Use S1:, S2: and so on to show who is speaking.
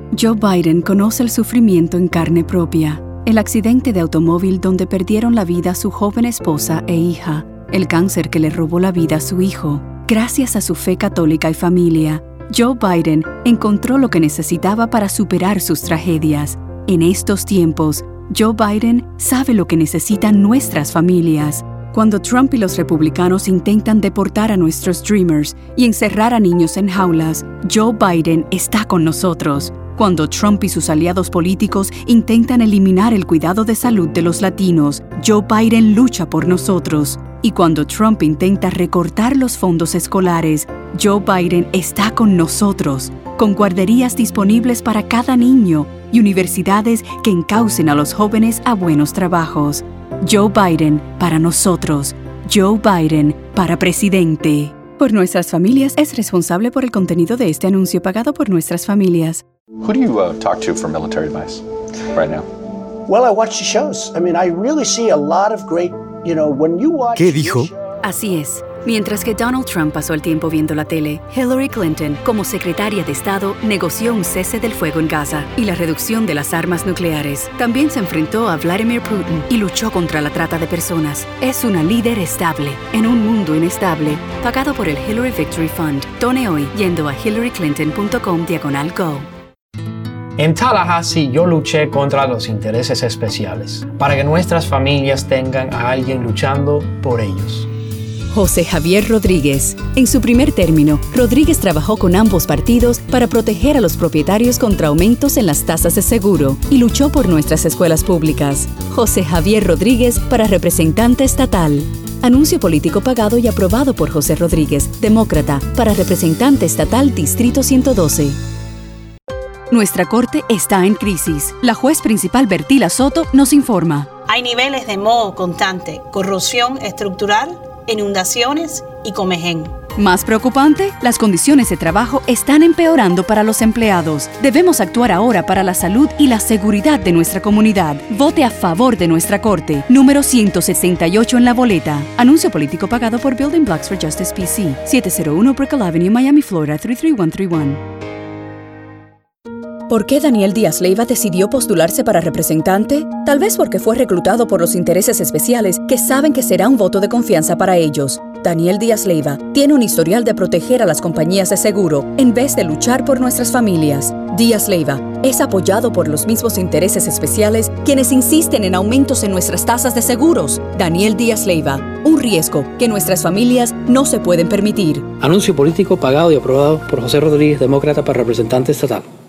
S1: Joe Biden conoce el sufrimiento en carne propia. El accidente de automóvil donde perdieron la vida su joven esposa e hija. El cáncer que le robó la vida a su hijo. Gracias a su fe católica y familia, Joe Biden encontró lo que necesitaba para superar sus tragedias. En estos tiempos, Joe Biden sabe lo que necesitan nuestras familias. Cuando Trump y los republicanos intentan deportar a nuestros Dreamers y encerrar a niños en jaulas, Joe Biden está con nosotros. Cuando Trump y sus aliados políticos intentan eliminar el cuidado de salud de los latinos, Joe Biden lucha por nosotros. Y cuando Trump intenta recortar los fondos escolares, Joe Biden está con nosotros, con guarderías disponibles para cada niño y universidades que encaucen a los jóvenes a buenos trabajos. Joe Biden para nosotros. Joe Biden para presidente. Por nuestras familias es responsable por el contenido de este anuncio pagado por nuestras familias.
S2: Who do you talk to for military advice right now?
S3: Well, I watch the shows. I mean, I really see a lot of great, when you watch...
S4: ¿Qué dijo?
S1: Así es. Mientras que Donald Trump pasó el tiempo viendo la tele, Hillary Clinton, como secretaria de Estado, negoció un cese del fuego en Gaza y la reducción de las armas nucleares. También se enfrentó a Vladimir Putin y luchó contra la trata de personas. Es una líder estable en un mundo inestable. Pagado por el Hillary Victory Fund. Done hoy yendo a hillaryclinton.com/go.
S5: En Tallahassee yo luché contra los intereses especiales, para que nuestras familias tengan a alguien luchando por ellos.
S1: José Javier Rodríguez. En su primer término, Rodríguez trabajó con ambos partidos para proteger a los propietarios contra aumentos en las tasas de seguro y luchó por nuestras escuelas públicas. José Javier Rodríguez para representante estatal. Anuncio político pagado y aprobado por José Rodríguez, demócrata, para representante estatal Distrito 112. Nuestra corte está en crisis. La juez principal Bertila Soto nos informa.
S6: Hay niveles de moho constante, corrosión estructural, inundaciones y comején.
S1: Más preocupante, las condiciones de trabajo están empeorando para los empleados. Debemos actuar ahora para la salud y la seguridad de nuestra comunidad. Vote a favor de nuestra corte. Número 168 en la boleta. Anuncio político pagado por Building Blocks for Justice PC. 701 Brickell Avenue, Miami, Florida 33131. ¿Por qué Daniel Díaz Leiva decidió postularse para representante? Tal vez porque fue reclutado por los intereses especiales que saben que será un voto de confianza para ellos. Daniel Díaz Leiva tiene un historial de proteger a las compañías de seguro en vez de luchar por nuestras familias. Díaz Leiva es apoyado por los mismos intereses especiales quienes insisten en aumentos en nuestras tasas de seguros. Daniel Díaz Leiva, un riesgo que nuestras familias no se pueden permitir.
S7: Anuncio político pagado y aprobado por José Rodríguez, demócrata para representante estatal.